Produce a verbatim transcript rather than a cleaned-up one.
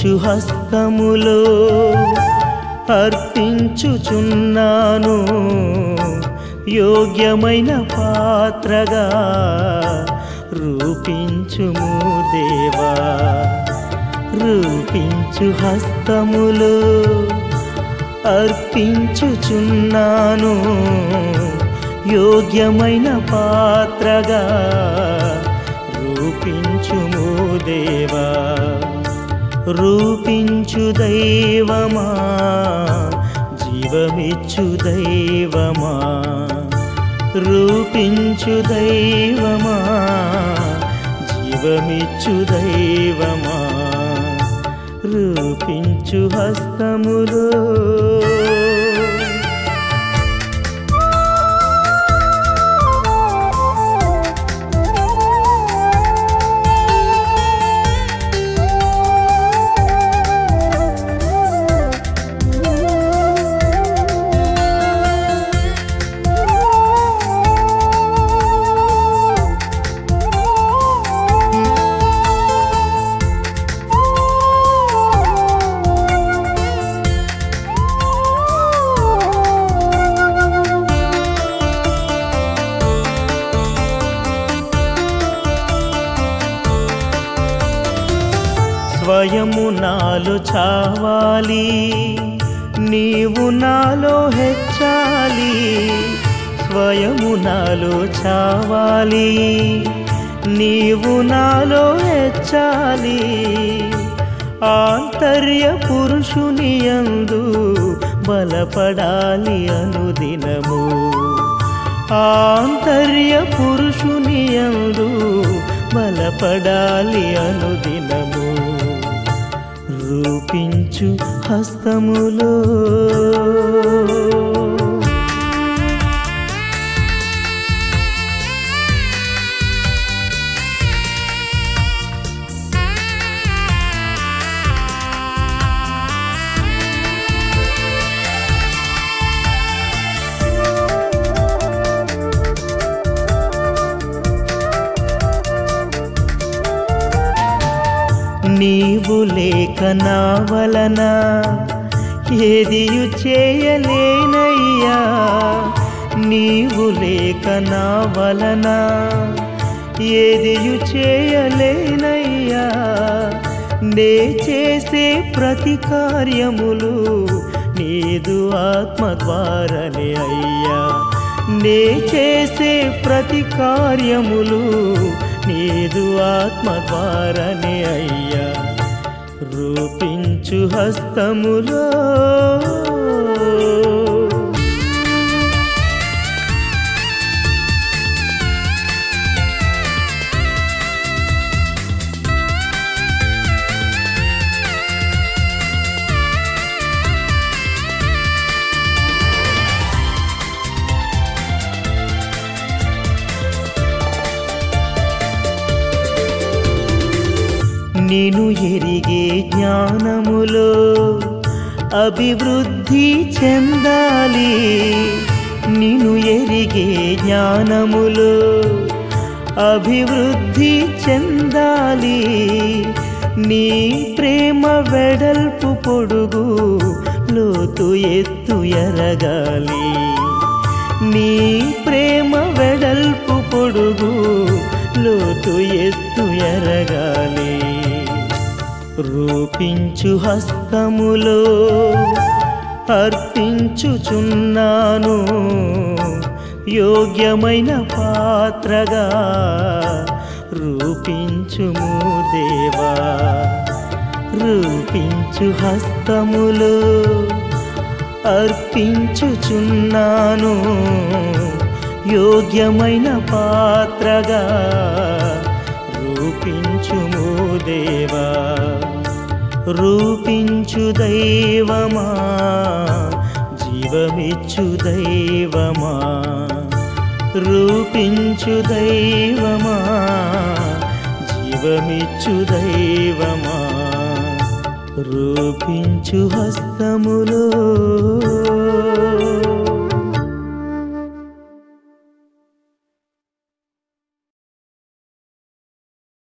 రూపించు హస్తములో అర్పించుచున్నాను యోగ్యమైన పాత్రగా రూపించుము దేవా. రూపించు హస్తములో అర్పించుచున్నాను యోగ్యమైన పాత్రగా రూపించుము దేవా. రూపించు దైవమా జీవమిచ్చు దైవమా. రూపించు దైవమా జీవమిచ్చు దైవమా. రూపించు హస్తములో స్వయము నాలో చావాలి నీవు నాలో హెచ్చాలి. స్వయము నాలో చావాలి నీవు నాలో హెచ్చాలి. ఆంతర్య పురుషుని యందు బలపడాలి అనుదినము. ఆంతర్య పురుషుని యందు బలపడాలి అనుదినము. రూపించు హస్తములో నీవు లేక నా వలన ఏదియు చేయలేనయ్యా. నీవు లేక నా వలన ఏదియు చేయలేనయ్యా. నే చేసే ప్రతి కార్యములు నీదు ఆత్మ ద్వారానే అయ్యా. నే చేసే ప్రతి కార్యములు నీదు ఆత్మ ద్వారానే అయ్యా. రూపించు హస్తములో నిన్ను ఎరిగే జ్ఞానములో అభివృద్ధి చెందాలి. నిన్ను ఎరిగే జ్ఞానములో అభివృద్ధి చెందాలి. నీ ప్రేమ వెడల్పు పొడుగు లోతు ఎత్తు ఎరగాలి. నీ ప్రేమ వెడల్పు పొడుగు లోతు ఎత్తు ఎరగాలి. రూపించు హస్తములో అర్పించుచున్నాను యోగ్యమైన పాత్రగా రూపించుము దేవా. రూపించు హస్తములో అర్పించుచున్నాను యోగ్యమైన పాత్రగా రూపించుము దేవా. రూపించు దైవమా జీవమిచ్చు దైవమా. రూపించు దైవమా జీవమిచ్చు దైవమా. రూపించు హస్తములో